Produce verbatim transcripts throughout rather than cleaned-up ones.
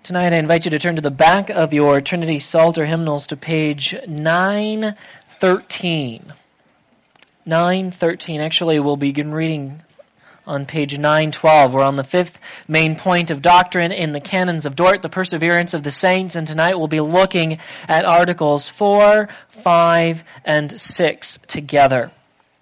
Tonight I invite you to turn to the back of your Trinity Psalter hymnals to page nine thirteen. nine thirteen. Actually, we'll begin reading on page nine twelve. We're on the fifth main point of doctrine in the canons of Dort, the perseverance of the saints, and tonight we'll be looking at articles four, five, and six together.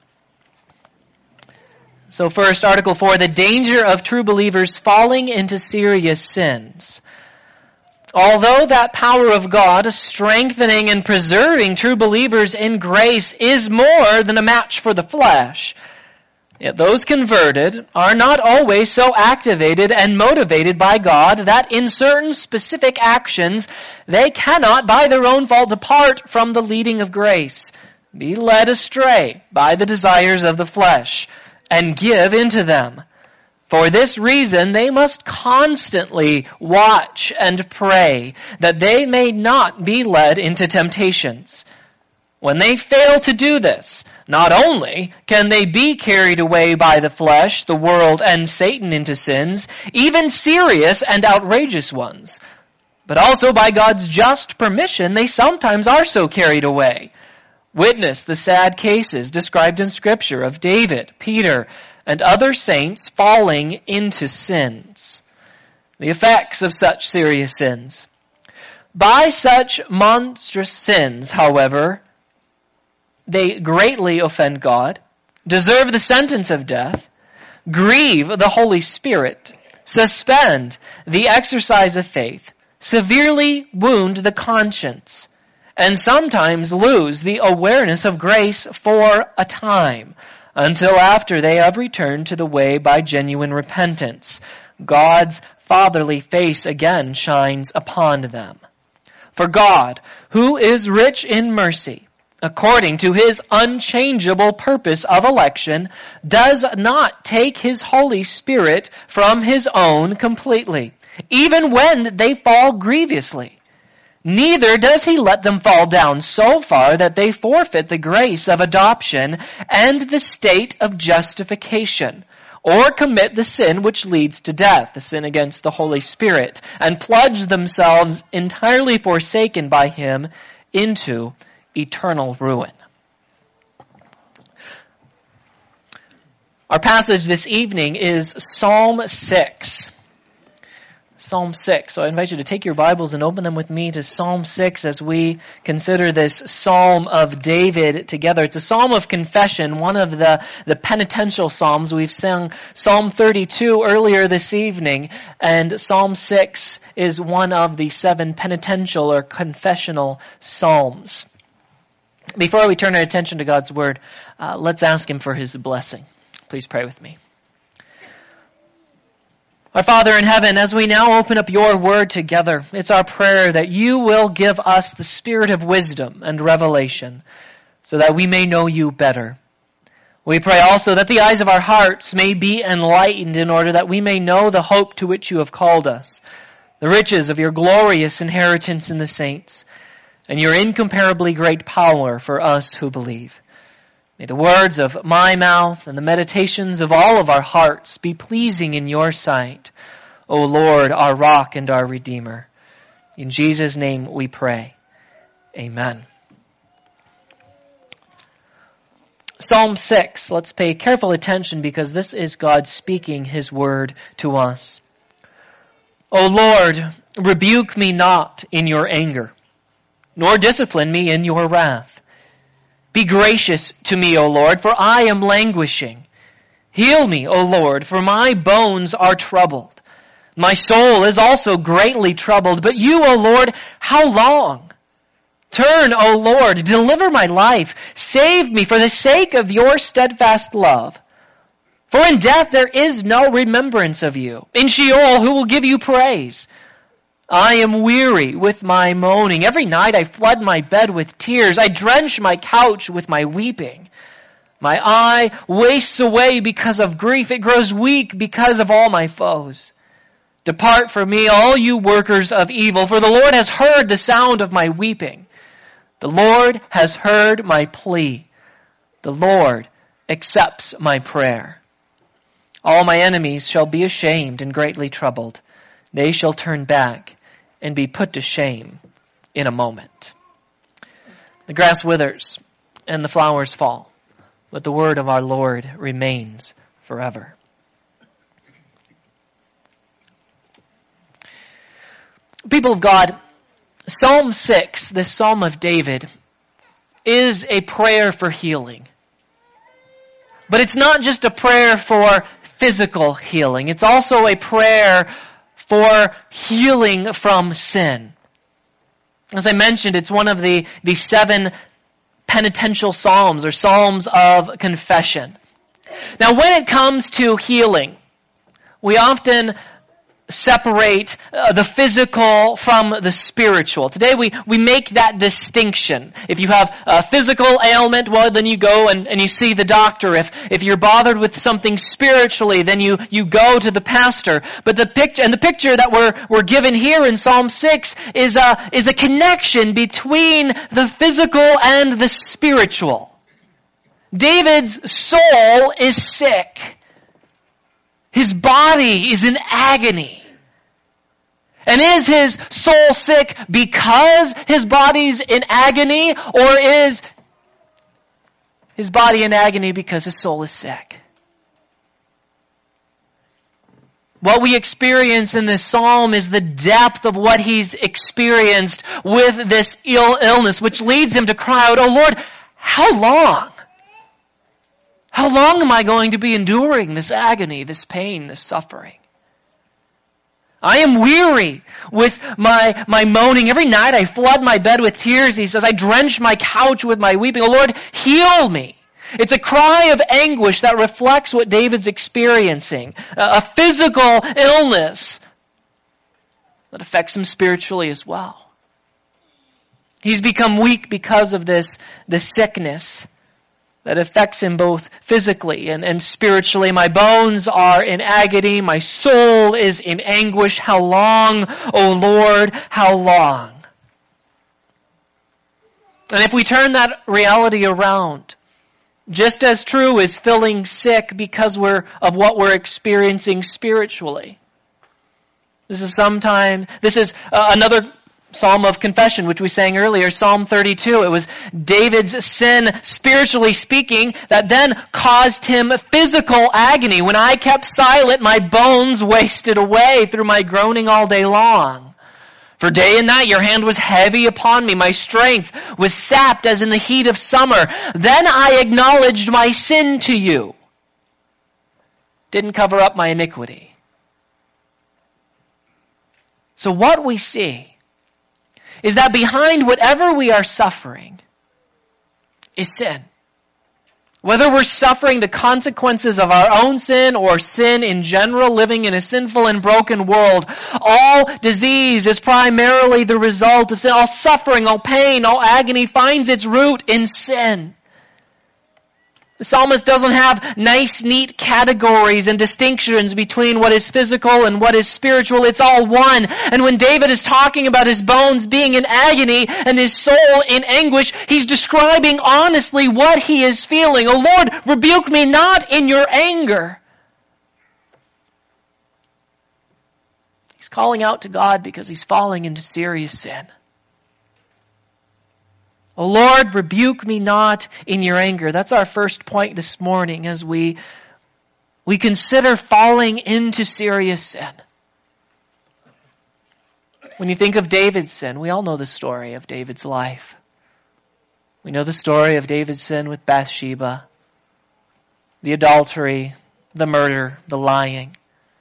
So first, Article four, the danger of true believers falling into serious sins. Although that power of God strengthening and preserving true believers in grace is more than a match for the flesh, yet those converted are not always so activated and motivated by God that in certain specific actions they cannot by their own fault depart from the leading of grace, be led astray by the desires of the flesh, and give into them. For this reason, they must constantly watch and pray that they may not be led into temptations. When they fail to do this, not only can they be carried away by the flesh, the world, and Satan into sins, even serious and outrageous ones, but also by God's just permission, they sometimes are so carried away. Witness the sad cases described in Scripture of David, Peter, and other saints falling into sins. The effects of such serious sins. By such monstrous sins, however, they greatly offend God, deserve the sentence of death, grieve the Holy Spirit, suspend the exercise of faith, severely wound the conscience, and sometimes lose the awareness of grace for a time, until after they have returned to the way by genuine repentance. God's fatherly face again shines upon them. For God, who is rich in mercy, according to his unchangeable purpose of election, does not take his Holy Spirit from his own completely, even when they fall grievously. Neither does he let them fall down so far that they forfeit the grace of adoption and the state of justification, or commit the sin which leads to death, the sin against the Holy Spirit, and plunge themselves entirely forsaken by him into eternal ruin. Our passage this evening is Psalm six. Psalm six. So I invite you to take your Bibles and open them with me to Psalm six as we consider this Psalm of David together. It's a Psalm of confession, one of the, the penitential Psalms. We've sung Psalm thirty-two earlier this evening, and Psalm six is one of the seven penitential or confessional Psalms. Before we turn our attention to God's Word, uh, let's ask him for his blessing. Please pray with me. Our Father in heaven, as we now open up your word together, it's our prayer that you will give us the spirit of wisdom and revelation so that we may know you better. We pray also that the eyes of our hearts may be enlightened in order that we may know the hope to which you have called us, the riches of your glorious inheritance in the saints, and your incomparably great power for us who believe. May the words of my mouth and the meditations of all of our hearts be pleasing in your sight, O Lord, our rock and our Redeemer. In Jesus' name we pray. Amen. Psalm six, let's pay careful attention because this is God speaking his word to us. O Lord, rebuke me not in your anger, nor discipline me in your wrath. Be gracious to me, O Lord, for I am languishing. Heal me, O Lord, for my bones are troubled. My soul is also greatly troubled. But you, O Lord, how long? Turn, O Lord, deliver my life. Save me for the sake of your steadfast love. For in death there is no remembrance of you. In Sheol, who will give you praise? I am weary with my moaning. Every night I flood my bed with tears. I drench my couch with my weeping. My eye wastes away because of grief. It grows weak because of all my foes. Depart from me, all you workers of evil, for the Lord has heard the sound of my weeping. The Lord has heard my plea. The Lord accepts my prayer. All my enemies shall be ashamed and greatly troubled. They shall turn back and be put to shame in a moment. The grass withers and the flowers fall, but the word of our Lord remains forever. People of God, Psalm six, this Psalm of David, is a prayer for healing. But it's not just a prayer for physical healing. It's also a prayer for healing from sin. As I mentioned, it's one of the, the seven penitential psalms or psalms of confession. Now, when it comes to healing, we often separate uh, the physical from the spiritual. Today we, we make that distinction. If you have a physical ailment, well, then you go and, and you see the doctor. If, if you're bothered with something spiritually, then you, you go to the pastor. But the picture, and the picture that we're, we're given here in Psalm six is a, is a connection between the physical and the spiritual. David's soul is sick. His body is in agony. And is his soul sick because his body's in agony, or is his body in agony because his soul is sick? What we experience in this psalm is the depth of what he's experienced with this ill illness, which leads him to cry out, "Oh Lord, how long? How long am I going to be enduring this agony, this pain, this suffering? I am weary with my, my moaning. Every night I flood my bed with tears." He says, "I drench my couch with my weeping. Oh Lord, heal me." It's a cry of anguish that reflects what David's experiencing. A, a physical illness that affects him spiritually as well. He's become weak because of this, this sickness that affects him both physically and, and spiritually. "My bones are in agony. My soul is in anguish. How long, O Lord, how long?" And if we turn that reality around, just as true is feeling sick because we're of what we're experiencing spiritually. This is sometime, this is uh, another Psalm of confession, which we sang earlier, Psalm thirty-two. It was David's sin, spiritually speaking, that then caused him physical agony. "When I kept silent, my bones wasted away through my groaning all day long. For day and night your hand was heavy upon me. My strength was sapped as in the heat of summer. Then I acknowledged my sin to you. Didn't cover up my iniquity." So what we see is that behind whatever we are suffering is sin. Whether we're suffering the consequences of our own sin or sin in general, living in a sinful and broken world, all disease is primarily the result of sin. All suffering, all pain, all agony finds its root in sin. The psalmist doesn't have nice, neat categories and distinctions between what is physical and what is spiritual. It's all one. And when David is talking about his bones being in agony and his soul in anguish, he's describing honestly what he is feeling. "Oh Lord, rebuke me not in your anger." He's calling out to God because he's falling into serious sin. "O Lord, rebuke me not in your anger." That's our first point this morning as we, we consider falling into serious sin. When you think of David's sin, we all know the story of David's life. We know the story of David's sin with Bathsheba, the adultery, the murder, the lying.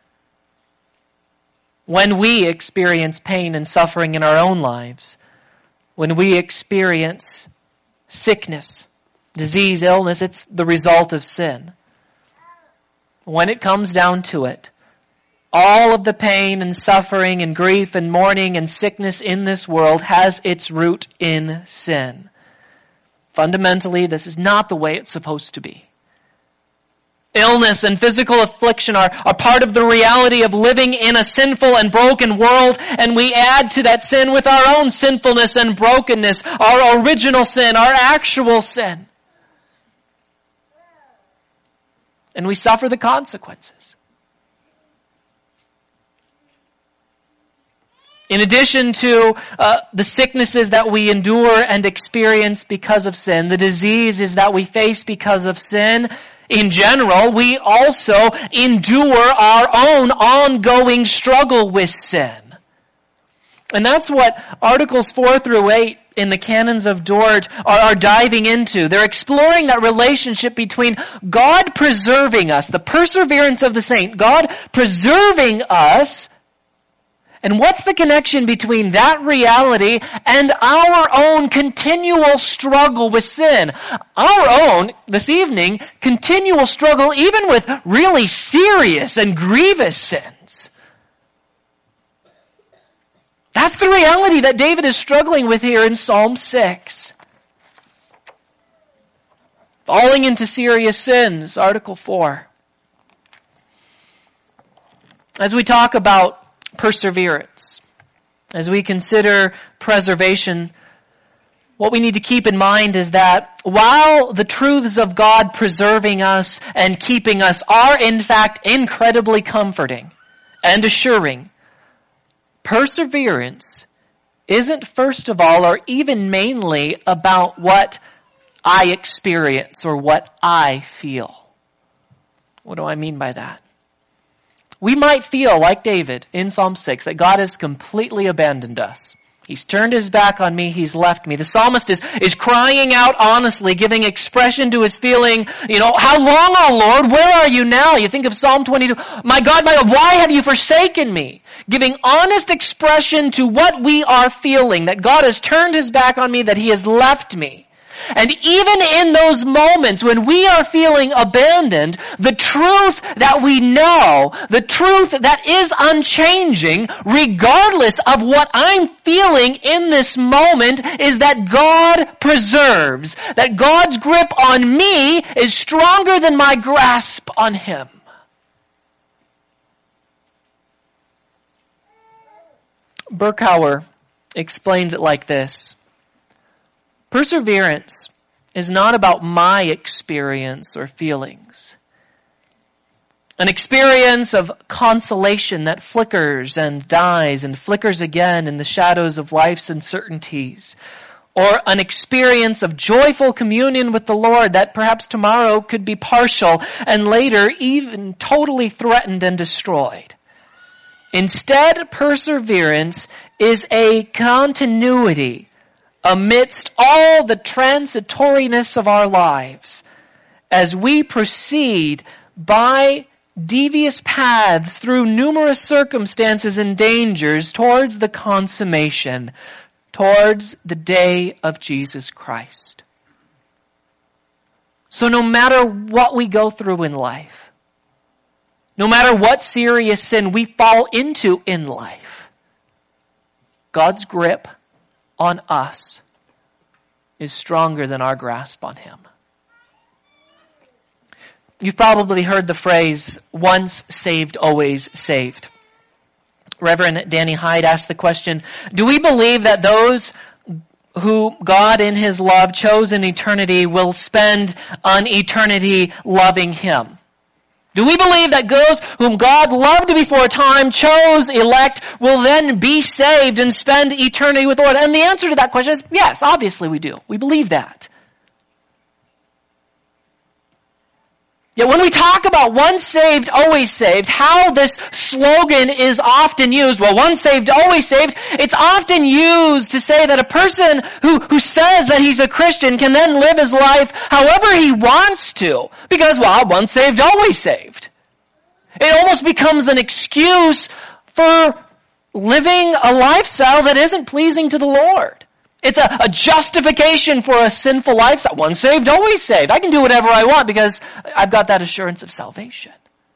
When we experience pain and suffering in our own lives, when we experience sickness, disease, illness, it's the result of sin. When it comes down to it, all of the pain and suffering and grief and mourning and sickness in this world has its root in sin. Fundamentally, this is not the way it's supposed to be. Illness and physical affliction are, are part of the reality of living in a sinful and broken world, and we add to that sin with our own sinfulness and brokenness, our original sin, our actual sin. And we suffer the consequences. In addition to uh, the sicknesses that we endure and experience because of sin, the diseases that we face because of sin, in general, we also endure our own ongoing struggle with sin. And that's what Articles four through eight in the Canons of Dort are, are diving into. They're exploring that relationship between God preserving us, the perseverance of the saint, God preserving us. And what's the connection between that reality and our own continual struggle with sin? Our own, this evening, continual struggle even with really serious and grievous sins. That's the reality that David is struggling with here in Psalm six. Falling into serious sins, Article four. As we talk about perseverance, as we consider preservation, what we need to keep in mind is that while the truths of God preserving us and keeping us are in fact incredibly comforting and assuring, perseverance isn't first of all or even mainly about what I experience or what I feel. What do I mean by that? We might feel, like David in Psalm six, that God has completely abandoned us. He's turned his back on me. He's left me. The psalmist is, is crying out honestly, giving expression to his feeling, you know, how long, O Lord? Where are you now? You think of Psalm twenty-two. My God, my God, why have you forsaken me? Giving honest expression to what we are feeling, that God has turned his back on me, that he has left me. And even in those moments when we are feeling abandoned, the truth that we know, the truth that is unchanging, regardless of what I'm feeling in this moment, is that God preserves, that God's grip on me is stronger than my grasp on him. Berkouwer explains it like this. Perseverance is not about my experience or feelings. An experience of consolation that flickers and dies and flickers again in the shadows of life's uncertainties. Or an experience of joyful communion with the Lord that perhaps tomorrow could be partial and later even totally threatened and destroyed. Instead, perseverance is a continuity amidst all the transitoriness of our lives, as we proceed by devious paths through numerous circumstances and dangers towards the consummation, towards the day of Jesus Christ. So no matter what we go through in life, no matter what serious sin we fall into in life, God's grip on us is stronger than our grasp on him. You've probably heard the phrase, once saved, always saved. Reverend Danny Hyde asked the question, do we believe that those who God in his love chose in eternity will spend an eternity loving him? Do we believe that those whom God loved before time, chose, elect, will then be saved and spend eternity with the Lord? And the answer to that question is yes, obviously we do. We believe that. Yet when we talk about once saved, always saved, how this slogan is often used, well, once saved, always saved, it's often used to say that a person who, who says that he's a Christian can then live his life however he wants to. Because, well, once saved, always saved. It almost becomes an excuse for living a lifestyle that isn't pleasing to the Lord. It's a, a justification for a sinful lifestyle. Once saved, always saved. I can do whatever I want because I've got that assurance of salvation.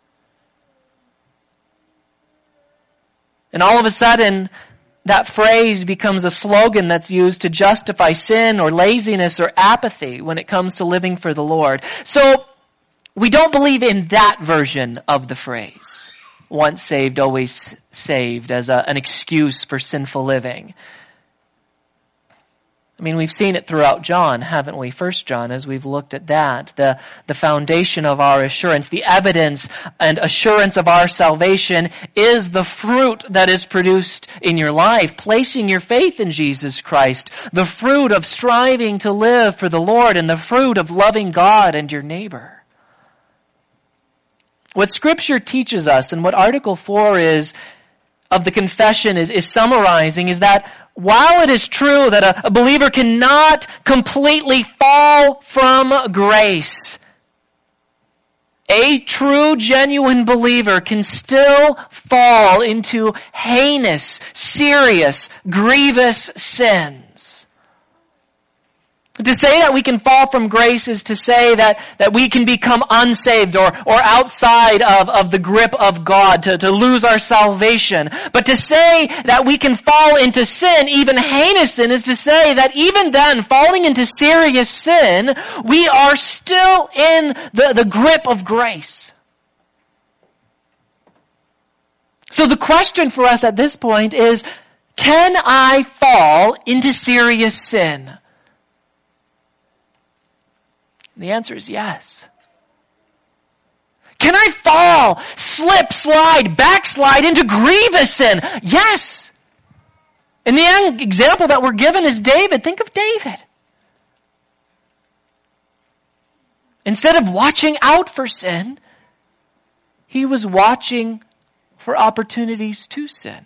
And all of a sudden, that phrase becomes a slogan that's used to justify sin or laziness or apathy when it comes to living for the Lord. So, we don't believe in that version of the phrase. Once saved, always saved, as a, an excuse for sinful living. I mean, we've seen it throughout John, haven't we? First John, as we've looked at that. The, the foundation of our assurance, the evidence and assurance of our salvation is the fruit that is produced in your life, placing your faith in Jesus Christ, the fruit of striving to live for the Lord, and the fruit of loving God and your neighbor. What Scripture teaches us, and what Article four is of the confession is, is summarizing, is that while it is true that a, a believer cannot completely fall from grace, a true, genuine believer can still fall into heinous, serious, grievous sins. To say that we can fall from grace is to say that, that we can become unsaved or, or outside of, of the grip of God, to, to lose our salvation. But to say that we can fall into sin, even heinous sin, is to say that even then, falling into serious sin, we are still in the, the grip of grace. So the question for us at this point is, can I fall into serious sin? The answer is yes. Can I fall, slip, slide, backslide into grievous sin? Yes. And the example that we're given is David. Think of David. Instead of watching out for sin, he was watching for opportunities to sin.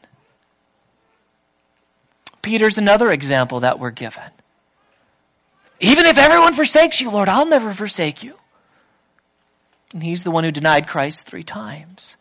Peter's another example that we're given. Even if everyone forsakes you, Lord, I'll never forsake you. And he's the one who denied Christ three times.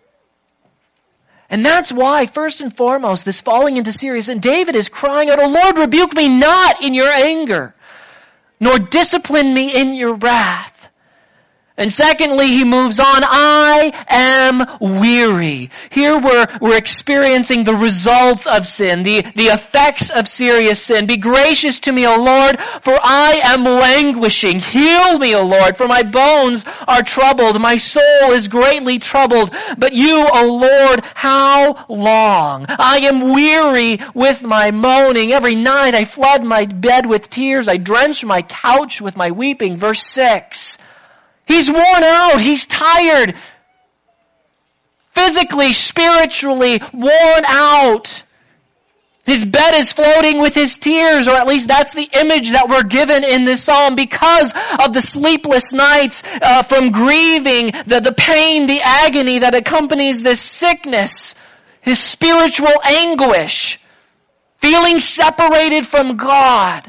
And that's why, first and foremost, this falling into serious sin, David is crying out, "O Lord, rebuke me not in your anger, nor discipline me in your wrath." And secondly, he moves on, "I am weary." Here we're, we're experiencing the results of sin, the, the effects of serious sin. "Be gracious to me, O Lord, for I am languishing. Heal me, O Lord, for my bones are troubled. My soul is greatly troubled. But you, O Lord, how long? I am weary with my moaning. Every night I flood my bed with tears. I drench my couch with my weeping." Verse six. He's worn out. He's tired. Physically, spiritually, worn out. His bed is floating with his tears, or at least that's the image that we're given in this psalm, because of the sleepless nights uh, from grieving, the, the pain, the agony that accompanies this sickness, his spiritual anguish, feeling separated from God.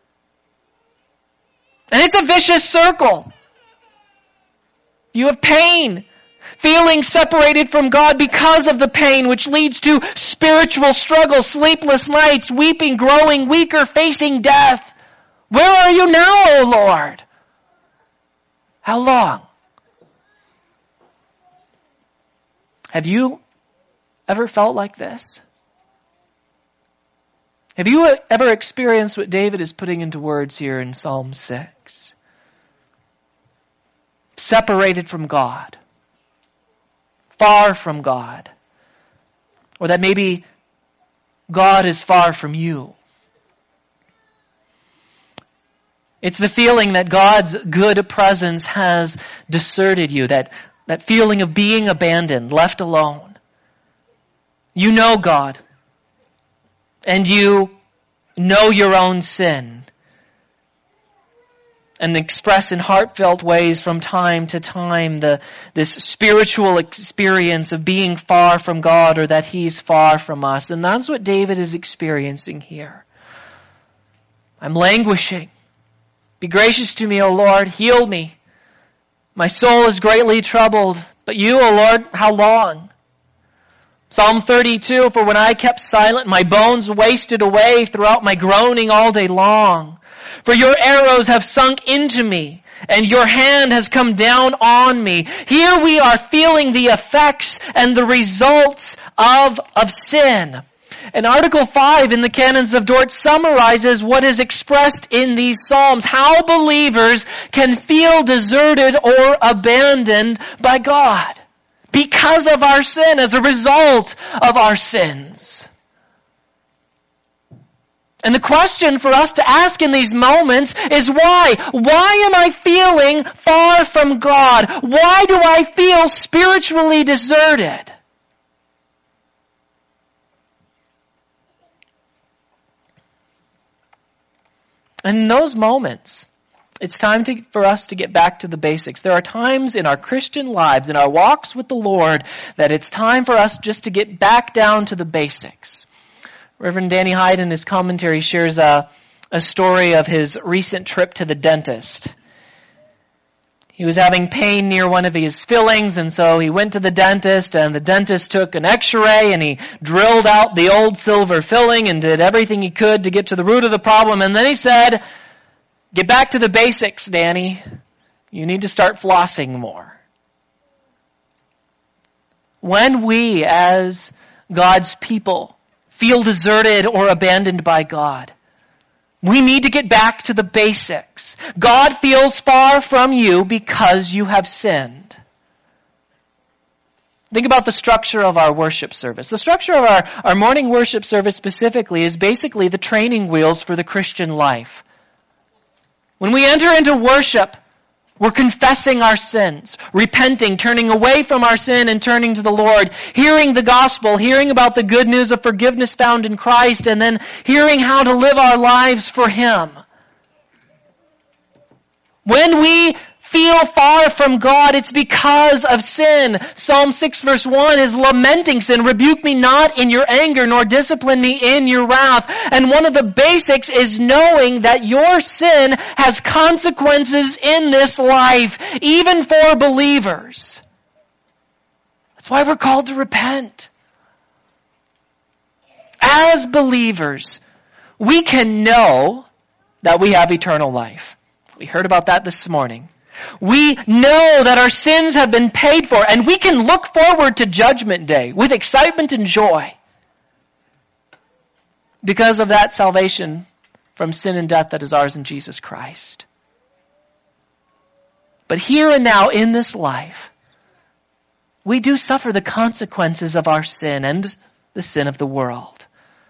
And it's a vicious circle. You have pain, feeling separated from God because of the pain, which leads to spiritual struggle, sleepless nights, weeping, growing weaker, facing death. Where are you now, O Lord? How long? Have you ever felt like this? Have you ever experienced what David is putting into words here in Psalm six? Separated from God, far from God, or that maybe God is far from you. It's the feeling that God's good presence has deserted you, that, that feeling of being abandoned, left alone. You know God, and you know your own sin, and express in heartfelt ways from time to time the this spiritual experience of being far from God, or that He's far from us. And that's what David is experiencing here. I'm languishing. Be gracious to me, O Lord. Heal me. My soul is greatly troubled. But you, O Lord, how long? Psalm thirty-two, "For when I kept silent, my bones wasted away throughout my groaning all day long. For your arrows have sunk into me, and your hand has come down on me." Here we are feeling the effects and the results of, of sin. And Article five in the Canons of Dort summarizes what is expressed in these Psalms, how believers can feel deserted or abandoned by God because of our sin, as a result of our sins. And the question for us to ask in these moments is why? Why am I feeling far from God? Why do I feel spiritually deserted? And in those moments, it's time to, for us to get back to the basics. There are times in our Christian lives, in our walks with the Lord, that it's time for us just to get back down to the basics. Reverend Danny Hyde in his commentary shares a, a story of his recent trip to the dentist. He was having pain near one of his fillings, and so he went to the dentist, and the dentist took an x-ray, and he drilled out the old silver filling and did everything he could to get to the root of the problem. And then he said, "Get back to the basics, Danny. You need to start flossing more." When we, as God's people, feel deserted or abandoned by God, we need to get back to the basics. God feels far from you because you have sinned. Think about the structure of our worship service. The structure of our, our morning worship service specifically is basically the training wheels for the Christian life. When we enter into worship, we're confessing our sins, repenting, turning away from our sin and turning to the Lord, hearing the gospel, hearing about the good news of forgiveness found in Christ, and then hearing how to live our lives for Him. When we feel far from God, it's because of sin. Psalm six verse one is lamenting sin. "Rebuke me not in your anger, nor discipline me in your wrath." And one of the basics is knowing that your sin has consequences in this life, even for believers. That's why we're called to repent. As believers, we can know that we have eternal life. We heard about that this morning. We know that our sins have been paid for, and we can look forward to Judgment Day with excitement and joy because of that salvation from sin and death that is ours in Jesus Christ. But here and now in this life, we do suffer the consequences of our sin and the sin of the world.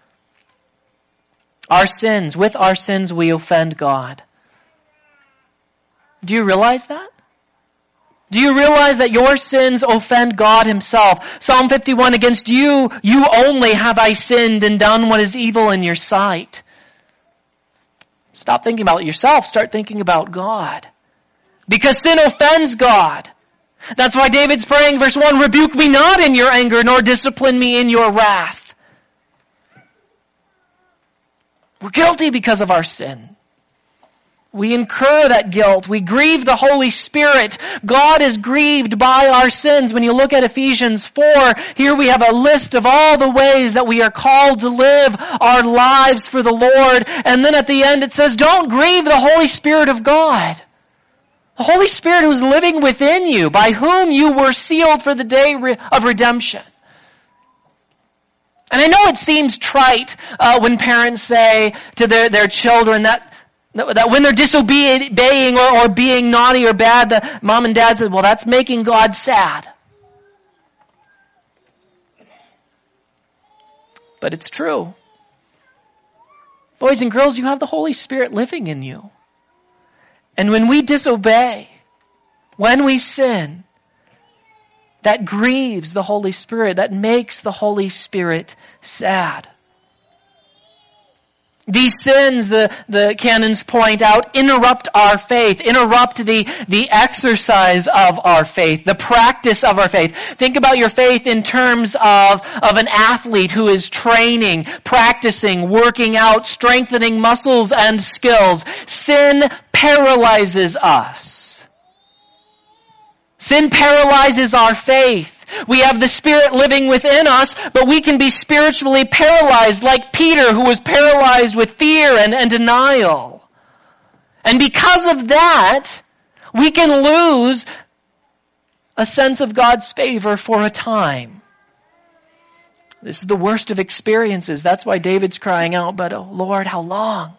Our sins, with our sins we offend God. Do you realize that? Do you realize that your sins offend God Himself? Psalm fifty-one, "Against you, you only have I sinned and done what is evil in your sight." Stop thinking about yourself. Start thinking about God. Because sin offends God. That's why David's praying, verse one, "Rebuke me not in your anger, nor discipline me in your wrath." We're guilty because of our sin. We incur that guilt. We grieve the Holy Spirit. God is grieved by our sins. When you look at Ephesians four, here we have a list of all the ways that we are called to live our lives for the Lord. And then at the end it says, don't grieve the Holy Spirit of God. The Holy Spirit who is living within you, by whom you were sealed for the day of redemption. And I know it seems trite uh, when parents say to their, their children that That when they're disobeying or, or being naughty or bad, the mom and dad said, well, that's making God sad. But it's true. Boys and girls, you have the Holy Spirit living in you. And when we disobey, when we sin, that grieves the Holy Spirit, that makes the Holy Spirit sad. These sins, the, the canons point out, interrupt our faith, interrupt the, the exercise of our faith, the practice of our faith. Think about your faith in terms of, of an athlete who is training, practicing, working out, strengthening muscles and skills. Sin paralyzes us. Sin paralyzes our faith. We have the Spirit living within us, but we can be spiritually paralyzed like Peter, who was paralyzed with fear and, and denial. And because of that, we can lose a sense of God's favor for a time. This is the worst of experiences. That's why David's crying out, but oh Lord, how long?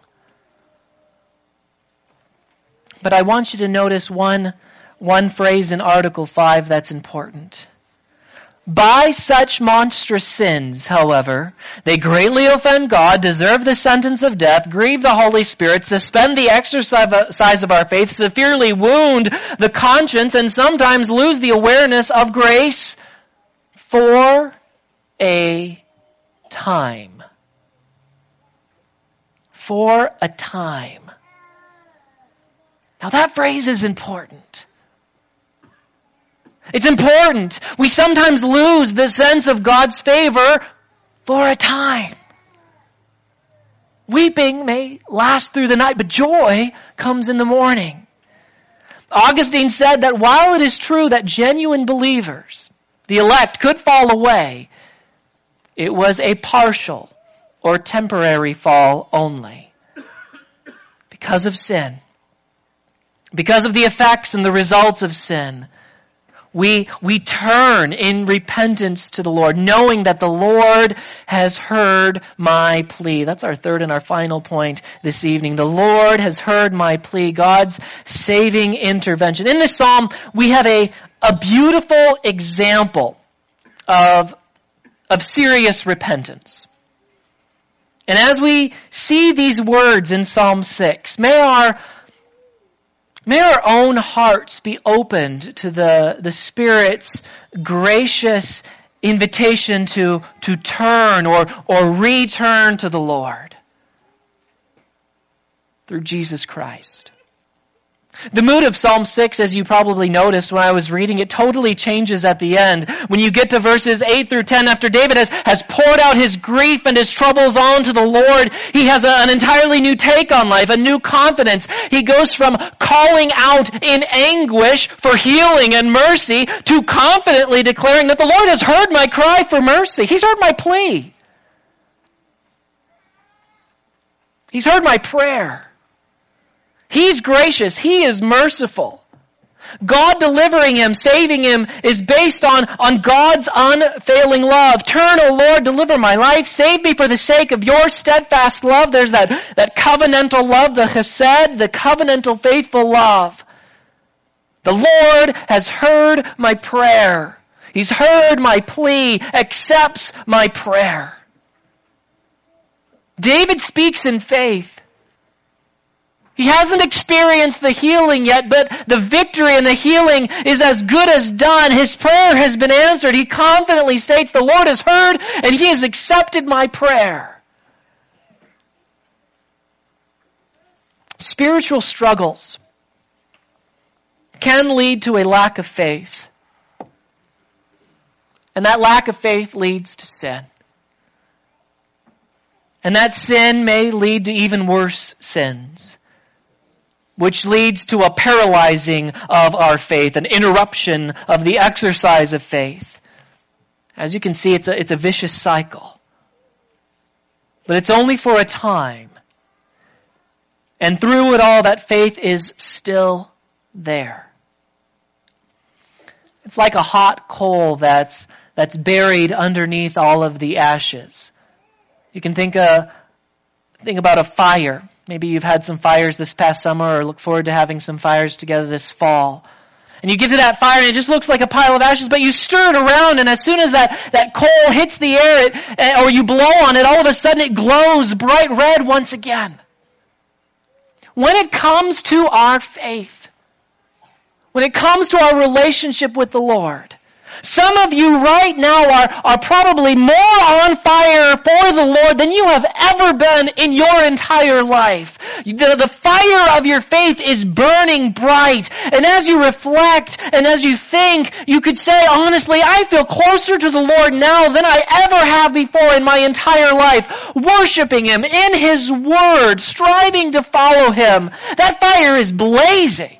But I want you to notice one, one phrase in Article five that's important. By such monstrous sins, however, they greatly offend God, deserve the sentence of death, grieve the Holy Spirit, suspend the exercise of our faith, severely wound the conscience, and sometimes lose the awareness of grace for a time. For a time. Now that phrase is important. It's important. We sometimes lose the sense of God's favor for a time. Weeping may last through the night, but joy comes in the morning. Augustine said that while it is true that genuine believers, the elect, could fall away, it was a partial or temporary fall only. Because of sin. Because of the effects and the results of sin. We, we turn in repentance to the Lord, knowing that the Lord has heard my plea. That's our third and our final point this evening. The Lord has heard my plea, God's saving intervention. In this psalm, we have a, a beautiful example of, of serious repentance. And as we see these words in Psalm six, may our May our own hearts be opened to the, the Spirit's gracious invitation to, to turn or, or return to the Lord through Jesus Christ. The mood of Psalm six, as you probably noticed when I was reading it, totally changes at the end. When you get to verses eight through ten, after David has, has poured out his grief and his troubles onto the Lord, he has a, an entirely new take on life, a new confidence. He goes from calling out in anguish for healing and mercy to confidently declaring that the Lord has heard my cry for mercy. He's heard my plea. He's heard my prayer. He's gracious. He is merciful. God delivering him, saving him, is based on, on God's unfailing love. Turn, O Lord, deliver my life. Save me for the sake of your steadfast love. There's that, that covenantal love, the chesed, the covenantal faithful love. The Lord has heard my prayer. He's heard my plea, accepts my prayer. David speaks in faith. He hasn't experienced the healing yet, but the victory and the healing is as good as done. His prayer has been answered. He confidently states, the Lord has heard and he has accepted my prayer. Spiritual struggles can lead to a lack of faith. And that lack of faith leads to sin. And that sin may lead to even worse sins, which leads to a paralyzing of our faith, an interruption of the exercise of faith. As you can see, it's a, it's a vicious cycle. But it's only for a time. And through it all, that faith is still there. It's like a hot coal that's, that's buried underneath all of the ashes. You can think, uh, think about a fire. Maybe you've had some fires this past summer or look forward to having some fires together this fall. And you get to that fire and it just looks like a pile of ashes, but you stir it around and as soon as that, that coal hits the air it, or you blow on it, all of a sudden it glows bright red once again. When it comes to our faith, when it comes to our relationship with the Lord, some of you right now are, are probably more on fire for the Lord than you have ever been in your entire life. The, the fire of your faith is burning bright. And as you reflect and as you think, you could say, honestly, I feel closer to the Lord now than I ever have before in my entire life. Worshiping Him in His Word, striving to follow Him. That fire is blazing.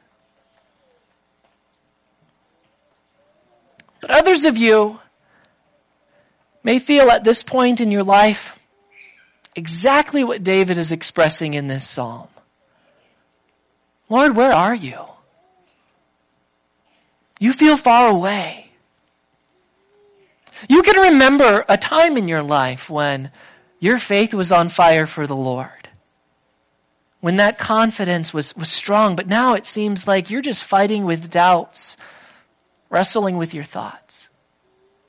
But others of you may feel at this point in your life exactly what David is expressing in this psalm. Lord, where are you? You feel far away. You can remember a time in your life when your faith was on fire for the Lord. When that confidence was, was strong, but now it seems like you're just fighting with doubts, wrestling with your thoughts.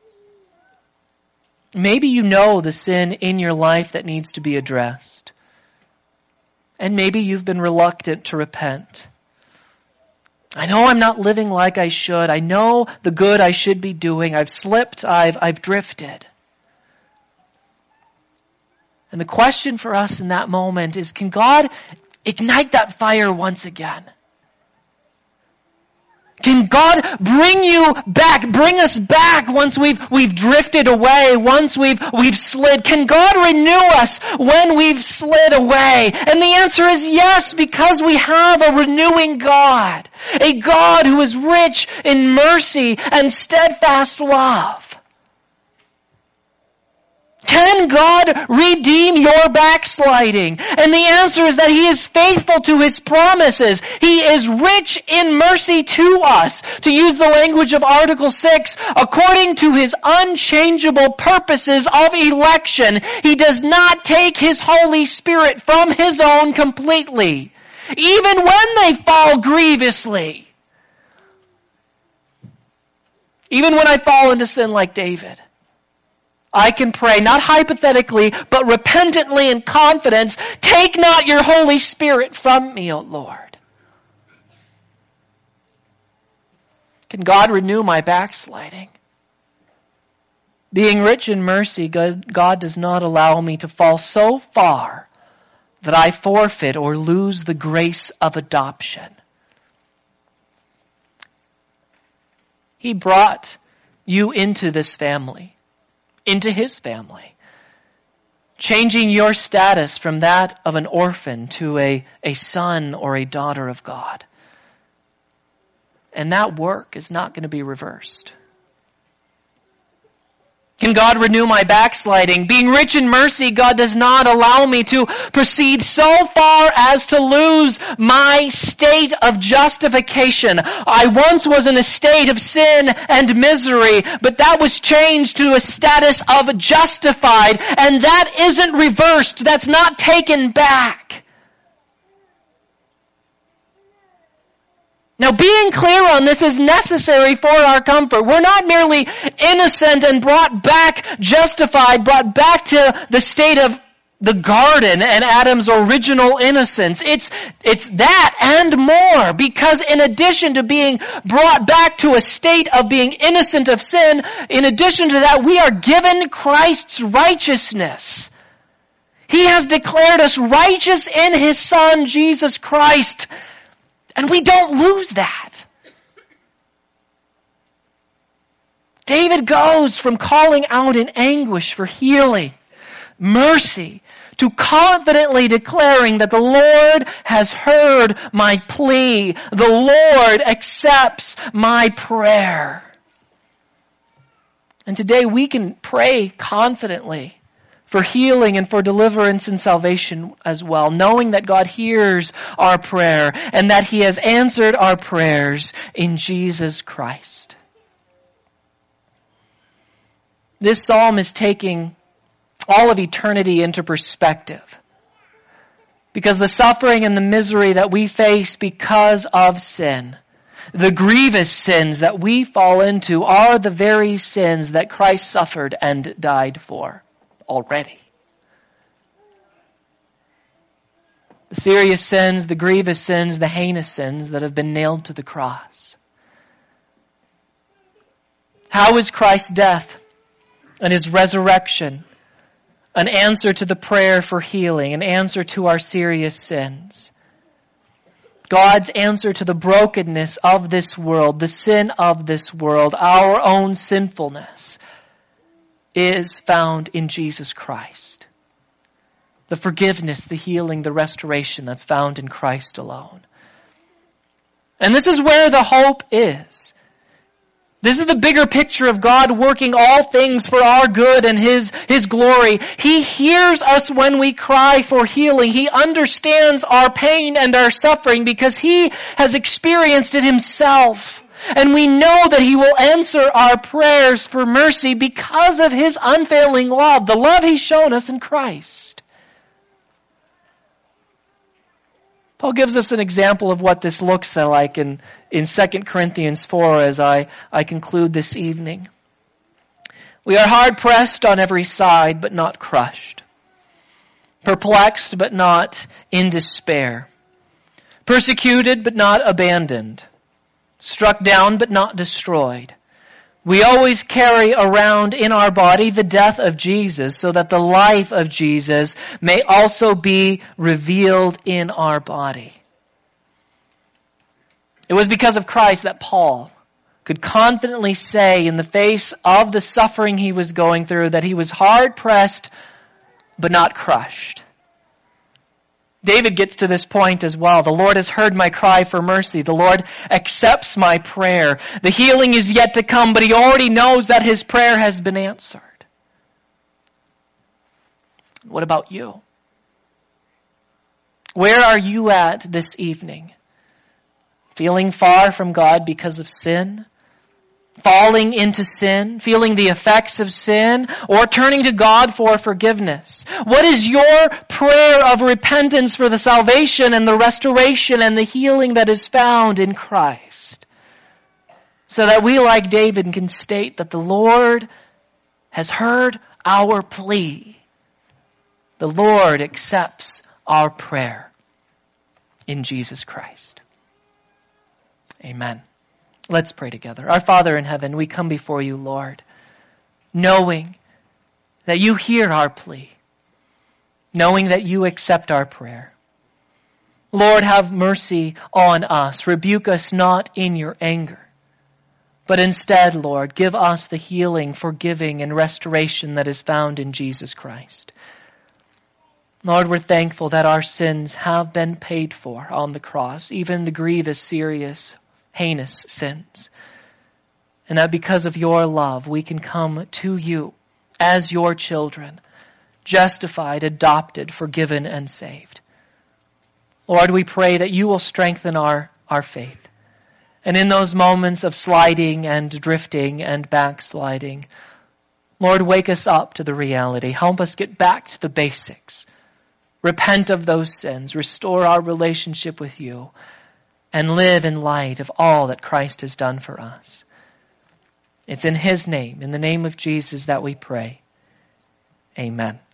Maybe you know the sin in your life that needs to be addressed. And maybe you've been reluctant to repent. I know I'm not living like I should. I know the good I should be doing. I've slipped. I've, I've drifted. And the question for us in that moment is, can God ignite that fire once again? Can God bring you back, bring us back once we've, we've drifted away, once we've, we've slid? Can God renew us when we've slid away? And the answer is yes, because we have a renewing God. A God who is rich in mercy and steadfast love. Can God redeem your backsliding? And the answer is that He is faithful to His promises. He is rich in mercy to us. To use the language of Article six, according to His unchangeable purposes of election, He does not take His Holy Spirit from His own completely, even when they fall grievously. Even when I fall into sin like David, I can pray, not hypothetically, but repentantly in confidence, take not your Holy Spirit from me, O Lord. Can God renew my backsliding? Being rich in mercy, God, God does not allow me to fall so far that I forfeit or lose the grace of adoption. He brought you into this family, into His family, changing your status from that of an orphan to a, a son or a daughter of God. And that work is not going to be reversed. Can God renew my backsliding? Being rich in mercy, God does not allow me to proceed so far as to lose my state of justification. I once was in a state of sin and misery, but that was changed to a status of justified, and that isn't reversed. That's not taken back. Now, being clear on this is necessary for our comfort. We're not merely innocent and brought back, justified, brought back to the state of the garden and Adam's original innocence. It's, it's that and more, because in addition to being brought back to a state of being innocent of sin, in addition to that, we are given Christ's righteousness. He has declared us righteous in His Son, Jesus Christ. And we don't lose that. David goes from calling out in anguish for healing, mercy, to confidently declaring that the Lord has heard my plea. The Lord accepts my prayer. And today we can pray confidently for healing and for deliverance and salvation as well, knowing that God hears our prayer and that He has answered our prayers in Jesus Christ. This psalm is taking all of eternity into perspective, because the suffering and the misery that we face because of sin, the grievous sins that we fall into, are the very sins that Christ suffered and died for already. The serious sins, the grievous sins, the heinous sins that have been nailed to the cross. How is Christ's death and His resurrection an answer to the prayer for healing, an answer to our serious sins? God's answer to the brokenness of this world, the sin of this world, our own sinfulness, is found in Jesus Christ. The forgiveness, the healing, the restoration that's found in Christ alone. And this is where the hope is. This is the bigger picture of God working all things for our good and His, His glory. He hears us when we cry for healing. He understands our pain and our suffering because He has experienced it Himself. And we know that He will answer our prayers for mercy because of His unfailing love, the love He's shown us in Christ. Paul gives us an example of what this looks like in, in Second Corinthians four as I, I conclude this evening. We are hard pressed on every side, but not crushed. Perplexed, but not in despair. Persecuted, but not abandoned. Struck down, but not destroyed. We always carry around in our body the death of Jesus so that the life of Jesus may also be revealed in our body. It was because of Christ that Paul could confidently say in the face of the suffering he was going through that he was hard pressed but not crushed. David gets to this point as well. The Lord has heard my cry for mercy. The Lord accepts my prayer. The healing is yet to come, but he already knows that his prayer has been answered. What about you? Where are you at this evening? Feeling far from God because of sin? Falling into sin, feeling the effects of sin, or turning to God for forgiveness? What is your prayer of repentance for the salvation and the restoration and the healing that is found in Christ? So that we, like David, can state that the Lord has heard our plea. The Lord accepts our prayer in Jesus Christ. Amen. Let's pray together. Our Father in heaven, we come before you, Lord, knowing that you hear our plea, knowing that you accept our prayer. Lord, have mercy on us. Rebuke us not in your anger, but instead, Lord, give us the healing, forgiving, and restoration that is found in Jesus Christ. Lord, we're thankful that our sins have been paid for on the cross, even the grievous, serious, heinous sins. And that because of your love, we can come to you as your children, justified, adopted, forgiven, and saved. Lord, we pray that you will strengthen our, our faith. And in those moments of sliding and drifting and backsliding, Lord, wake us up to the reality. Help us get back to the basics. Repent of those sins. Restore our relationship with you. And live in light of all that Christ has done for us. It's in his name, in the name of Jesus, that we pray. Amen.